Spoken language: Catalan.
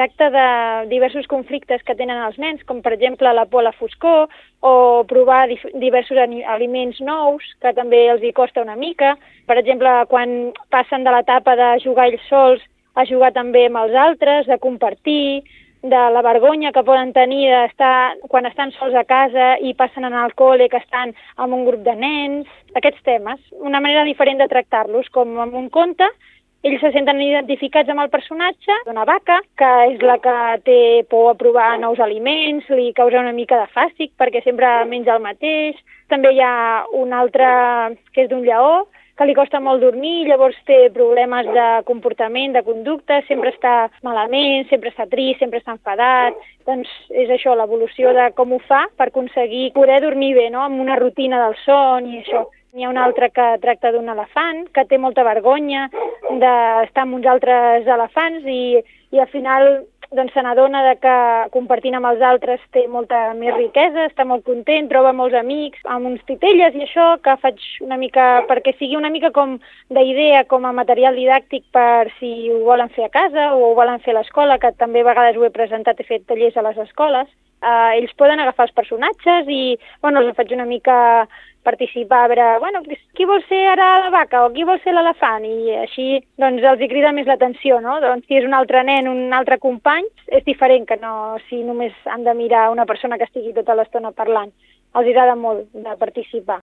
tracta de diversos conflictes que tenen els nens, com per exemple la por a la foscor o provar diversos aliments nous, que també els hi costa una mica. Per exemple, quan passen de l'etapa de jugar ells sols a jugar també amb els altres, de compartir, de la vergonya que poden tenir d'estar quan estan sols a casa i passen a anar al col·le que estan amb un grup de nens. Aquests temes, una manera diferent de tractar-los, com amb un conte. Ells se senten identificats amb el personatge d'una vaca, que és la que té por a provar nous aliments, li causa una mica de fàstic perquè sempre menja el mateix. També hi ha un altre que és d'un lleó, que li costa molt dormir, llavors té problemes de comportament, de conducta, sempre està malament, sempre està trist, sempre està enfadat. Doncs és això, l'evolució de com ho fa per aconseguir poder dormir bé, no?, amb una rutina del son i això. N'hi ha un altre que tracta d'un elefant, que té molta vergonya d'estar amb uns altres elefants i al final doncs se n'adona que compartint amb els altres té molta més riquesa, està molt content, troba molts amics, amb uns titelles i això, que faig una mica perquè sigui una mica com d'idea, com a material didàctic per si ho volen fer a casa o ho volen fer a l'escola, que també a vegades ho he presentat, he fet tallers a les escoles. Ells poden agafar els personatges i, els faig una mica participar, a veure, qui vol ser ara la vaca o qui vol ser l'elefant? I així, doncs, els hi crida més l'atenció, no? Doncs, si és un altre nen, un altre company, és diferent que no si només han de mirar una persona que estigui tota l'estona parlant. Els agrada molt de participar.